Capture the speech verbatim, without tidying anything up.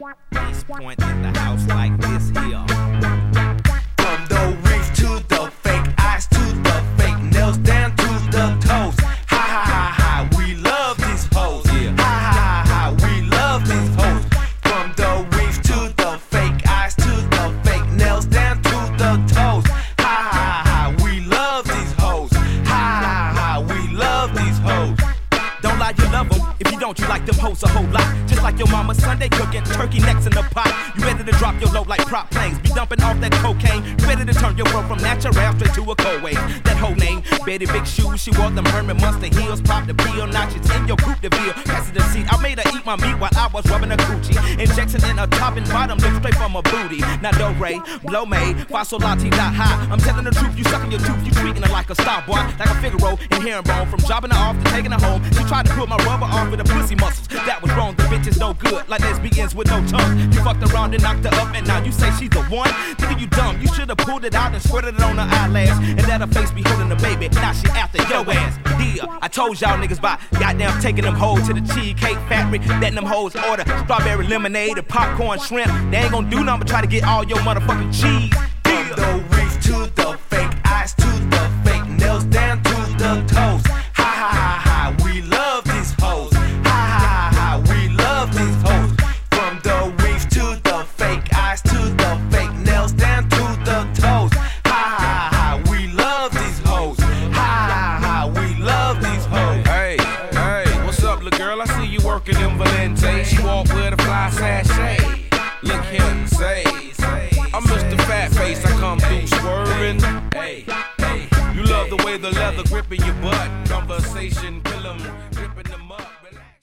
East Point in the house like this here. From the reef to the fake eyes to the fake nails down to the toes. Ha ha ha ha, we love these hoes. Yeah. Ha ha ha ha, we love these hoes. From the reef to the fake eyes to the fake nails down to the toes. Ha ha ha ha, we love these hoes. Ha ha ha, we love these hoes. Don't lie, you love them. If you don't, you like them hoes a whole lot. Just like your mama Sunday cooking turkey necks in the pot. You ready to drop your load like prop planes. Be dumping off that cocaine. You ready to turn your bro from natural straight to a cold wave. That whole name, Betty Big Shoes. She wore them Herman Mustang heels. Pop the pill, notches in your coupe de ville. Pass it the seat. I made her eat my meat while I was rubbing her coochie. Injection in her top and bottom, lift straight from her booty. Now do re, blow me, fasolati dot high. I'm telling the truth, you sucking your tooth. You treating her like a star boy, like a Figaro and herringbone. From dropping her off to taking her home. She tried to put my rubber off with her pussy muscles. That was wrong, the bitch is no good. Like lesbians with no tongue. You fucked around and knocked her up, and now you say she's the one. Nigga, you dumb. You should've pulled it out and squirted it on her eyelash. And let her face be holding the baby. Now she after your ass. Yeah, I told y'all niggas by goddamn taking them hoes to the cheesecake factory. Letting them hoes order strawberry lemonade and popcorn shrimp. They ain't gonna do nothing but try to get all your motherfucking cheese. From the reef to the fake eyes to the fake nails down to the toes. Ha ha ha ha, we love these hoes. Ha ha ha ha, we love these hoes. From the reef to the fake eyes to the fake nails down to the toes. Ha ha ha ha, we love these hoes. Ha ha ha, we love these hoes. Hey, hey, what's up, little girl? I see you working them Valente. She walk with a fly sachet. Look him say, I'm Mister Fat Face, I come through swerving. Hey, hey, you love the way the leather gripping your butt. Conversation, kill 'em, ripping them up.